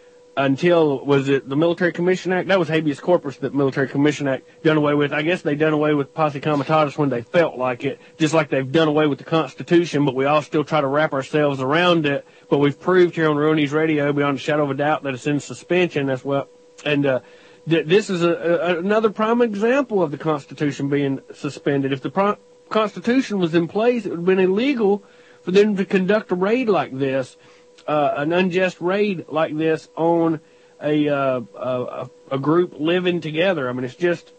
until, was it the Military Commission Act? That was habeas corpus that Military Commission Act done away with. I guess they done away with posse comitatus when they felt like it, just like they've done away with the Constitution, but we all still try to wrap ourselves around it. But we've proved here on Real News Radio, beyond a shadow of a doubt, that it's in suspension. That's what, and uh, th- this is a, a, another prime example of the Constitution being suspended. If the pro- Constitution was in place, it would have been illegal for them to conduct a raid like this. Uh, an unjust raid like this on a, uh, a a group living together. I mean, it's just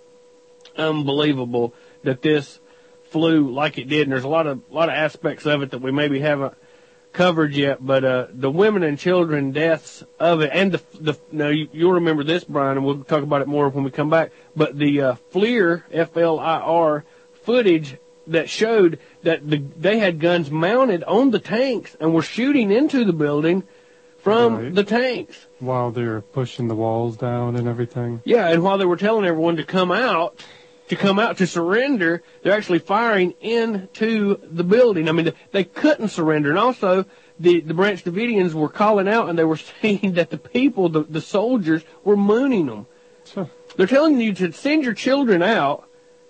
unbelievable that this flew like it did. And there's a lot of lot of aspects of it that we maybe haven't covered yet. But uh, the women and children deaths of it, and the the now you, you'll remember this, Brian, and we'll talk about it more when we come back. But the uh, FLIR F L I R footage that showed that the, they had guns mounted on the tanks and were shooting into the building from right. the tanks. While they were pushing the walls down and everything. Yeah, and while they were telling everyone to come out, to come out to surrender, they're actually firing into the building. I mean, they couldn't surrender. And also, the, the Branch Davidians were calling out, and they were saying that the people, the, the soldiers, were mooning them. Sure. They're telling you to send your children out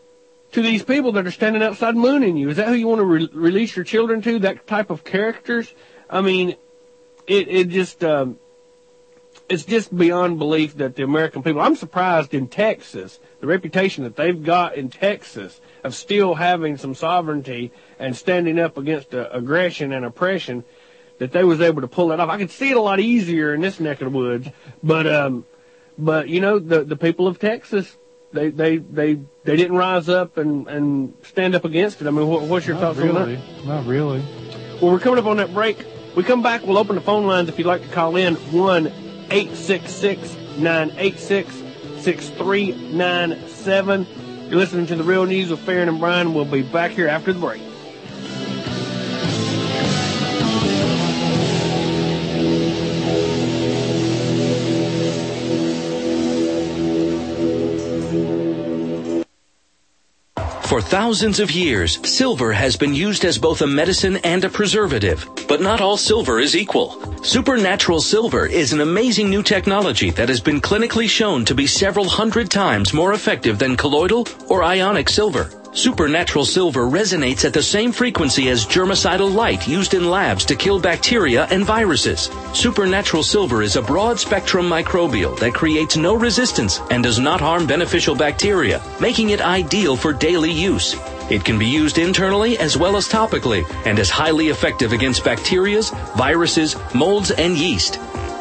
to these people that are standing outside mooning you. Is that who you want to re- release your children to, that type of characters? I mean, it, it just, um, it's just beyond belief that the American people, I'm surprised in Texas, the reputation that they've got in Texas of still having some sovereignty and standing up against uh, aggression and oppression, that they was able to pull that off. I could see it a lot easier in this neck of the woods, but, um, but, you know, the, the people of Texas, They, they, they, they didn't rise up and, and stand up against it. I mean, what, what's your Not thoughts really. on that? Not really. Well, we're coming up on that break. We come back, we'll open the phone lines if you'd like to call in. one eight six six, nine eight six, six three nine seven. You're listening to The Real News with Farron and Brian. We'll be back here after the break. For thousands of years, silver has been used as both a medicine and a preservative. But not all silver is equal. Supernatural Silver is an amazing new technology that has been clinically shown to be several hundred times more effective than colloidal or ionic silver. Supernatural Silver resonates at the same frequency as germicidal light used in labs to kill bacteria and viruses. Supernatural Silver is a broad-spectrum microbial that creates no resistance and does not harm beneficial bacteria, making it ideal for daily use. It can be used internally as well as topically and is highly effective against bacteria, viruses, molds, and yeast.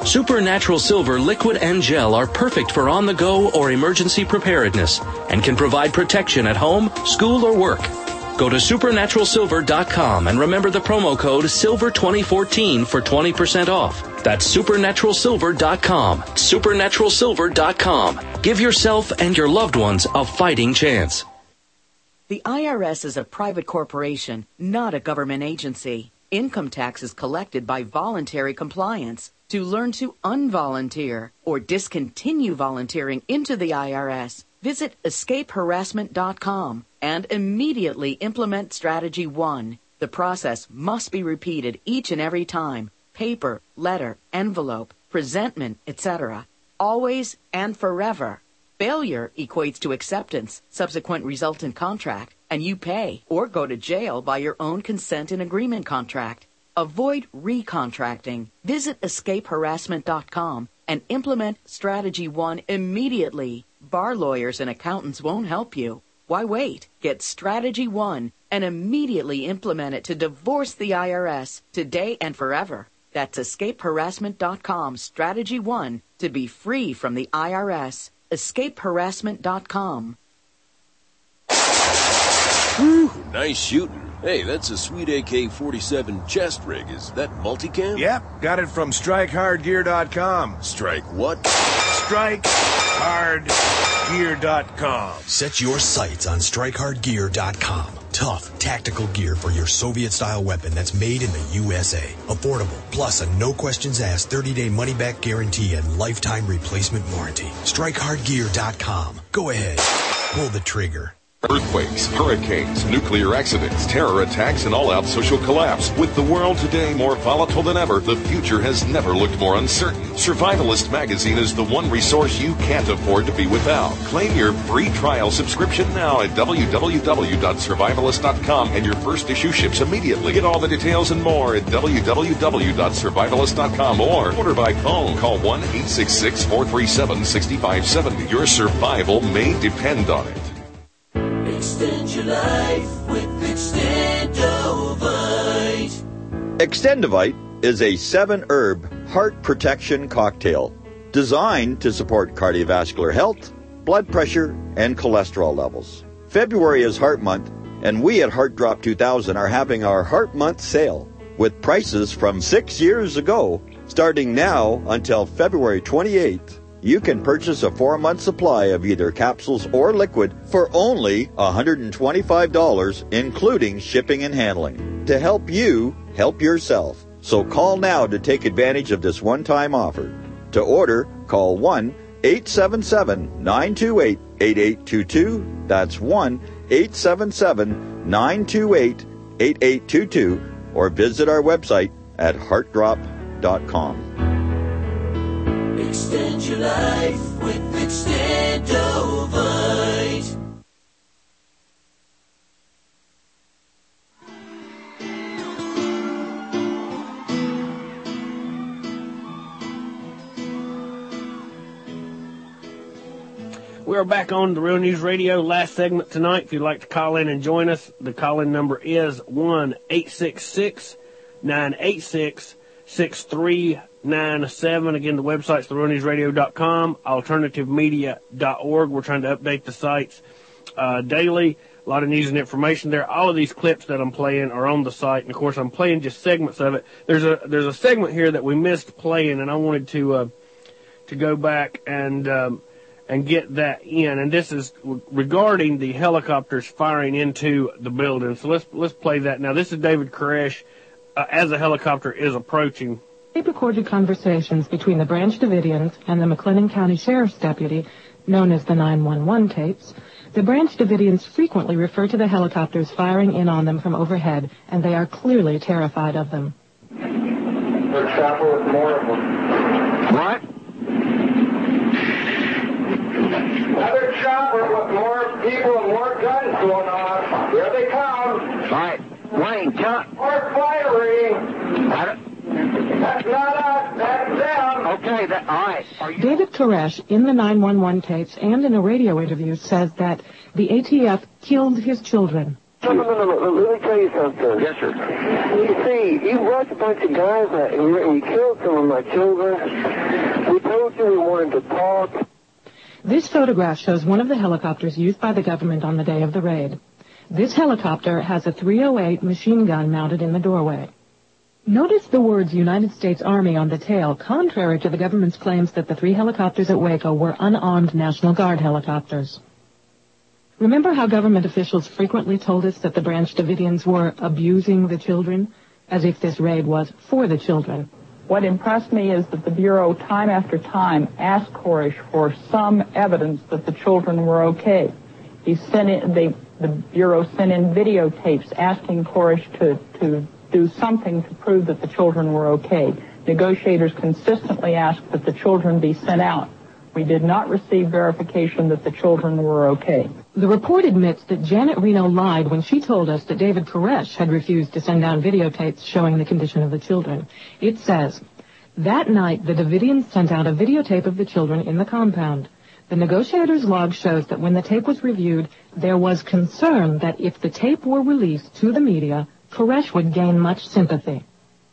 Supernatural Silver liquid and gel are perfect for on-the-go or emergency preparedness and can provide protection at home, school, or work. Go to supernatural silver dot com and remember the promo code silver twenty fourteen for twenty percent off. That's supernatural silver dot com. supernatural silver dot com. Give yourself and your loved ones a fighting chance. The I R S is a private corporation, not a government agency. Income tax is collected by voluntary compliance. To learn to unvolunteer or discontinue volunteering into the I R S, visit escape harassment dot com and immediately implement Strategy one. The process must be repeated each and every time. Paper, letter, envelope, presentment, et cetera. Always and forever. Failure equates to acceptance, subsequent resultant contract, and you pay or go to jail by your own consent and agreement contract. Avoid recontracting. Visit escape harassment dot com and implement Strategy one immediately. Bar lawyers and accountants won't help you. Why wait? Get Strategy one and immediately implement it to divorce the I R S today and forever. That's escape harassment dot com, Strategy one, to be free from the I R S. escape harassment dot com. Whew, nice shooting. Hey, that's a sweet A K forty-seven chest rig. Is that multicam? Yep, got it from strike hard gear dot com. Strike what? strike hard gear dot com. Set your sights on strike hard gear dot com. Tough, tactical gear for your Soviet-style weapon that's made in the U S A. Affordable, plus a no-questions-asked thirty-day money-back guarantee and lifetime replacement warranty. strike hard gear dot com. Go ahead. Pull the trigger. Earthquakes, hurricanes, nuclear accidents, terror attacks, and all-out social collapse. With the world today more volatile than ever, the future has never looked more uncertain. Survivalist Magazine is the one resource you can't afford to be without. Claim your free trial subscription now at w w w dot survivalist dot com, and your first issue ships immediately. Get all the details and more at w w w dot survivalist dot com or order by phone. Call one eight six six, four three seven, six five seven zero. Your survival may depend on it. Extend your life with Extendovite. Extendovite is a seven-herb heart protection cocktail designed to support cardiovascular health, blood pressure, and cholesterol levels. February is Heart Month, and we at Heart Drop two thousand are having our Heart Month sale with prices from six years ago. Starting now until February twenty-eighth, you can purchase a four-month supply of either capsules or liquid for only one hundred twenty-five dollars, including shipping and handling, to help you help yourself. So call now to take advantage of this one-time offer. To order, call one eight seven seven, nine two eight, eight eight two two. That's one eight seven seven, nine two eight, eight eight two two, or visit our website at heart drop dot com. Extend your life with Extendovite. We're back on the Real News Radio. Last segment tonight. If you'd like to call in and join us, the call-in number is one eight six six, nine eight six, six three nine seven. Again, the website's the real news radio dot com, alternative media dot org. We're trying to update the sites uh, daily. A lot of news and information there. All of these clips that I'm playing are on the site, and of course, I'm playing just segments of it. There's a there's a segment here that we missed playing, and I wanted to uh, to go back and um, and get that in. And this is regarding the helicopters firing into the building. So let's let's play that now. This is David Koresh uh, as a helicopter is approaching. Tape-recorded conversations between the Branch Davidians and the McLennan County Sheriff's Deputy, known as the nine one one tapes. The Branch Davidians frequently refer to the helicopters firing in on them from overhead, and they are clearly terrified of them. They're chopper with more of them. What? Another chopper with more people and more guns going on. Here they come. Right. Wayne, tell... More firing. That's not us, that's them. Okay, that, all right. David Koresh, in the nine one one tapes and in a radio interview, says that the A T F killed his children. No, no, no, no, let me tell you something. Yes, sir. You see, you brought a bunch of guys out and you, you killed some of my children. We told you we wanted to talk. This photograph shows one of the helicopters used by the government on the day of the raid. This helicopter has a three oh eight machine gun mounted in the doorway. Notice the words United States Army on the tail, contrary to the government's claims that the three helicopters at Waco were unarmed National Guard helicopters. Remember how government officials frequently told us that the Branch Davidians were abusing the children, as if this raid was for the children? What impressed me is that the Bureau time after time asked Koresh for some evidence that the children were okay. He sent in, they, the Bureau sent in videotapes asking Koresh to, to do something to prove that the children were okay. Negotiators consistently asked that the children be sent out. We did not receive verification that the children were okay. The report admits that Janet Reno lied when she told us that David Koresh had refused to send down videotapes showing the condition of the children. It says, that night the Davidians sent out a videotape of the children in the compound. The negotiators' log shows that when the tape was reviewed, there was concern that if the tape were released to the media, Koresh would gain much sympathy.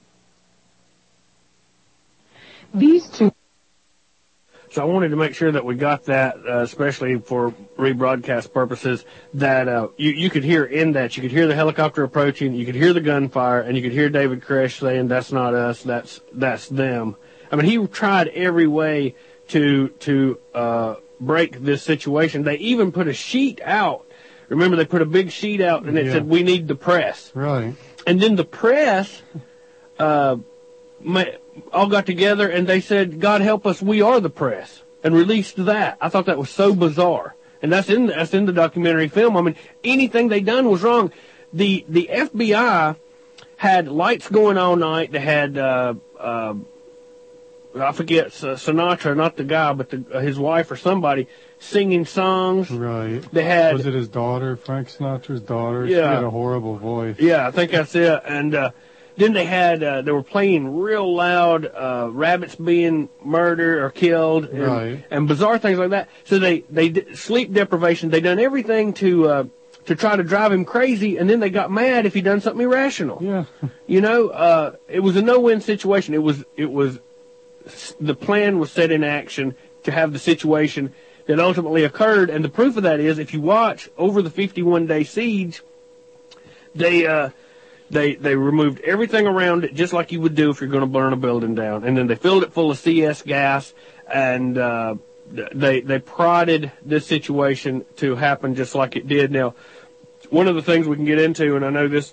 These two... So I wanted to make sure that we got that, uh, especially for rebroadcast purposes, that uh, you, you could hear in that, you could hear the helicopter approaching, you could hear the gunfire, and you could hear David Koresh saying, that's not us, that's that's them. I mean, he tried every way to to uh, break this situation. They even put a sheet out. Remember, they put a big sheet out, and it yeah. said, we need the press. Right. And then the press... Uh, all got together and they said, God help us, we are the press, and released that. I thought that was so bizarre. And that's in, that's in the documentary film. I mean, anything they done was wrong. The, the F B I had lights going all night. They had, uh, uh, I forget, uh, Sinatra, not the guy, but the, uh, his wife or somebody singing songs. Right. They had. Was it his daughter, Frank Sinatra's daughter? Yeah. She had a horrible voice. Yeah, I think that's it. And, uh, Then they had, uh, they were playing real loud, uh, rabbits being murdered or killed and, right. and bizarre things like that. So they, they, did sleep deprivation, they done everything to, uh, to try to drive him crazy, and then they got mad if he done something irrational. Yeah. You know, uh, it was a no-win situation. It was, it was, the plan was set in action to have the situation that ultimately occurred, and the proof of that is if you watch over the fifty-one day siege, they, uh, They they removed everything around it just like you would do if you're going to burn a building down, and then they filled it full of C S gas, and uh, they they prodded this situation to happen just like it did. Now, one of the things we can get into, and I know this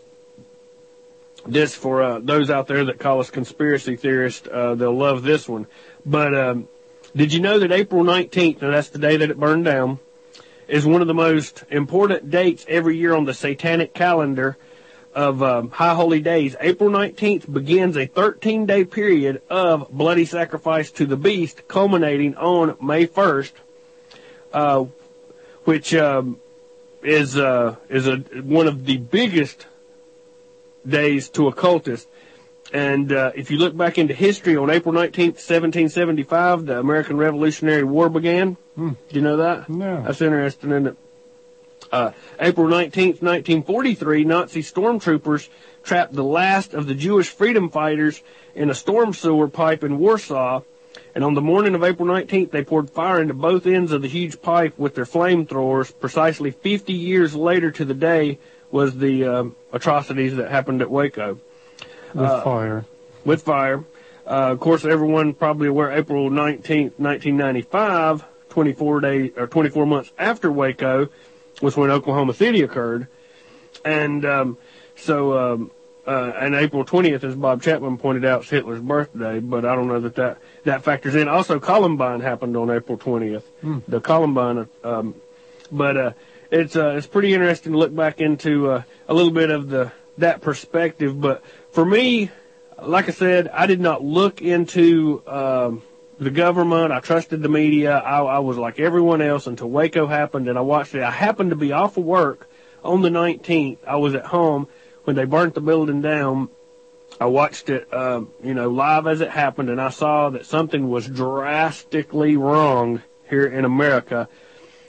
this for uh, those out there that call us conspiracy theorists, uh, they'll love this one. But um, did you know that April nineteenth, now that's the day that it burned down, is one of the most important dates every year on the satanic calendar of um, high holy days? April nineteenth begins a thirteen day period of bloody sacrifice to the beast, culminating on May first, uh, which um, is uh, is a one of the biggest days to occultists. And uh, if you look back into history, on April nineteenth, seventeen seventy-five, the American Revolutionary War began. Hmm. Do you know that? No. That's interesting, isn't it? Uh, April nineteenth, nineteen forty-three, Nazi stormtroopers trapped the last of the Jewish freedom fighters in a storm sewer pipe in Warsaw. And on the morning of April nineteenth, they poured fire into both ends of the huge pipe with their flamethrowers. Precisely fifty years later to the day was the uh, atrocities that happened at Waco. With uh, fire. With fire. Uh, of course, everyone probably aware April nineteenth, nineteen ninety-five, twenty-four days or twenty-four months after Waco, was when Oklahoma City occurred. And um, so, um, uh, and April twentieth, as Bob Chapman pointed out, is Hitler's birthday, but I don't know that that, that factors in. Also, Columbine happened on April twentieth, mm. the Columbine. Um, but uh, it's uh, it's pretty interesting to look back into uh, a little bit of the that perspective. But for me, like I said, I did not look into um, the government. I trusted the media. I, I was like everyone else until Waco happened, and I watched it. I happened to be off of work on the nineteenth. I was at home when they burnt the building down. I watched it, uh, you know, live as it happened, and I saw that something was drastically wrong here in America.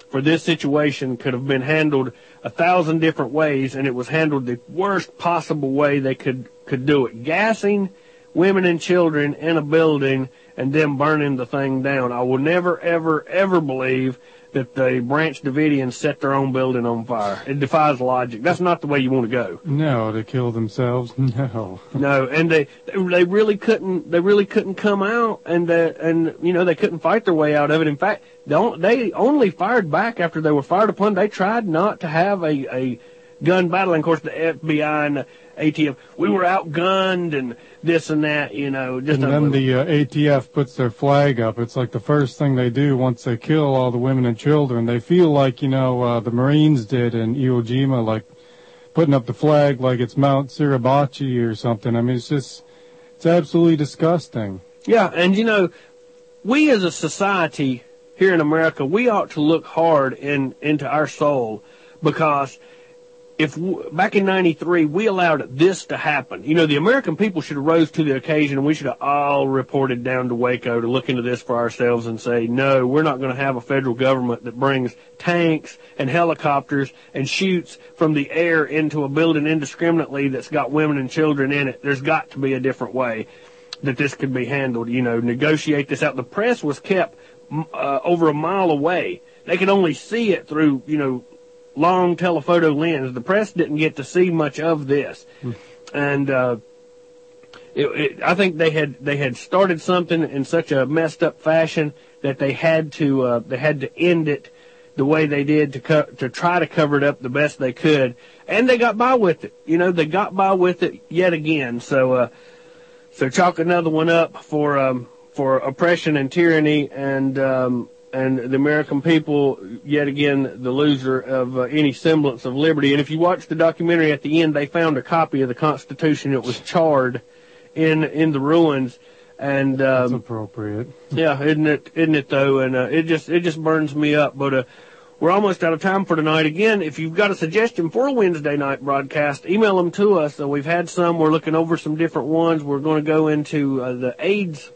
for this situation could have been handled a thousand different ways, and it was handled the worst possible way they could, could do it. Gassing women and children in a building and then burning the thing down. I will never, ever, ever believe that the Branch Davidians set their own building on fire. It defies logic. That's not the way you want to go. No, to kill themselves. No. No, and they they really couldn't they really couldn't come out, and uh, and you know they couldn't fight their way out of it. In fact, they don't, they only fired back after they were fired upon. They tried not to have a a gun battle. And of course, the F B I and the A T F, we were outgunned and this and that, you know. Just and then the uh, A T F puts their flag up. It's like the first thing they do once they kill all the women and children. They feel like, you know, uh, the Marines did in Iwo Jima, like putting up the flag like it's Mount Suribachi or something. I mean, it's just, it's absolutely disgusting. Yeah, and, you know, we as a society here in America, we ought to look hard in into our soul, because if w- back in ninety-three we allowed this to happen, you know, the American people should have rose to the occasion, and we should have all reported down to Waco to look into this for ourselves and say, no, we're not going to have a federal government that brings tanks and helicopters and shoots from the air into a building indiscriminately that's got women and children in it. There's got to be a different way that this could be handled, you know, negotiate this out. The press was kept uh, over a mile away. They could only see it through, you know, long telephoto lens. The press didn't get to see much of this. Mm. And uh, it, it, I think they had they had started something in such a messed up fashion that they had to uh, they had to end it the way they did to co- to try to cover it up the best they could. And they got by with it. You know, they got by with it yet again. So uh, so chalk another one up for um, for oppression and tyranny, and um, and the American people, yet again, the loser of uh, any semblance of liberty. And if you watch the documentary at the end, they found a copy of the Constitution. It was charred in in the ruins. And um, that's appropriate. Yeah, isn't it? Isn't it though? And uh, it just it just burns me up. But uh, we're almost out of time for tonight. Again, if you've got a suggestion for a Wednesday night broadcast, email them to us. Uh, we've had some. We're looking over some different ones. We're going to go into uh, the AIDS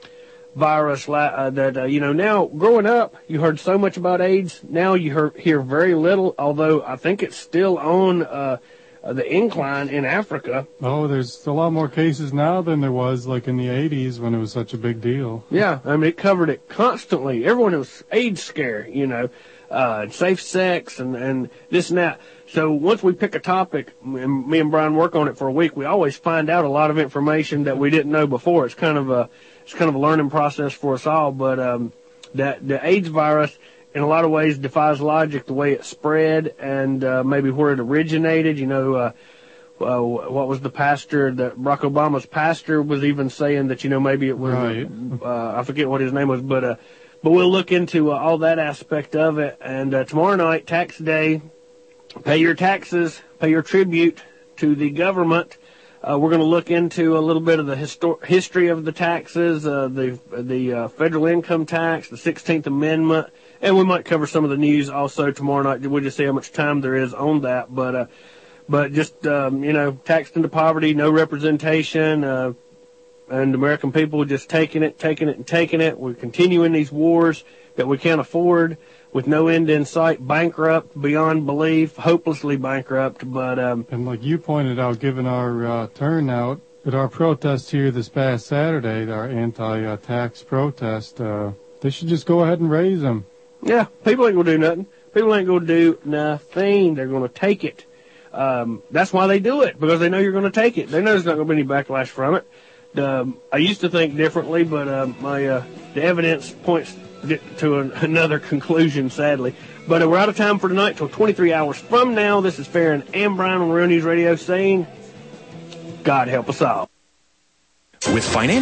virus uh, that, uh, you know, now growing up, you heard so much about AIDS. Now you hear, hear very little, although I think it's still on uh, uh, the incline in Africa. Oh, there's a lot more cases now than there was like in the eighties when it was such a big deal. Yeah, I mean, it covered it constantly. Everyone was AIDS scare, you know, uh, safe sex and, and this and that. So once we pick a topic, and me and Brian work on it for a week, we always find out a lot of information that we didn't know before. It's kind of a It's kind of a learning process for us all, but um, that the AIDS virus, in a lot of ways, defies logic, the way it spread and uh, maybe where it originated. You know, uh, uh, what was the pastor, that Barack Obama's pastor was even saying that, you know, maybe it was, right. uh, I forget what his name was, but uh, but we'll look into uh, all that aspect of it. And uh, tomorrow night, tax day, pay your taxes, pay your tribute to the government. Uh, we're going to look into a little bit of the histor- history of the taxes, uh, the the uh, federal income tax, the sixteenth Amendment, and we might cover some of the news also tomorrow night. We'll just see how much time there is on that. But uh, but just, um, you know, taxed into poverty, no representation, uh, and American people just taking it, taking it, and taking it. We're continuing these wars that we can't afford, with no end in sight, bankrupt beyond belief, hopelessly bankrupt. But um, and like you pointed out, given our uh, turnout at our protest here this past Saturday, our anti-tax protest, uh, they should just go ahead and raise them. Yeah, people ain't gonna do nothing. People ain't gonna do nothing. They're gonna take it. Um, that's why they do it, because they know you're gonna take it. They know there's not gonna be any backlash from it. Um, I used to think differently, but uh, my uh, the evidence points to an, another conclusion, sadly. But uh, we're out of time for tonight till twenty-three hours from now. This is Farron and Brian on Real News Radio saying, God help us all. With financial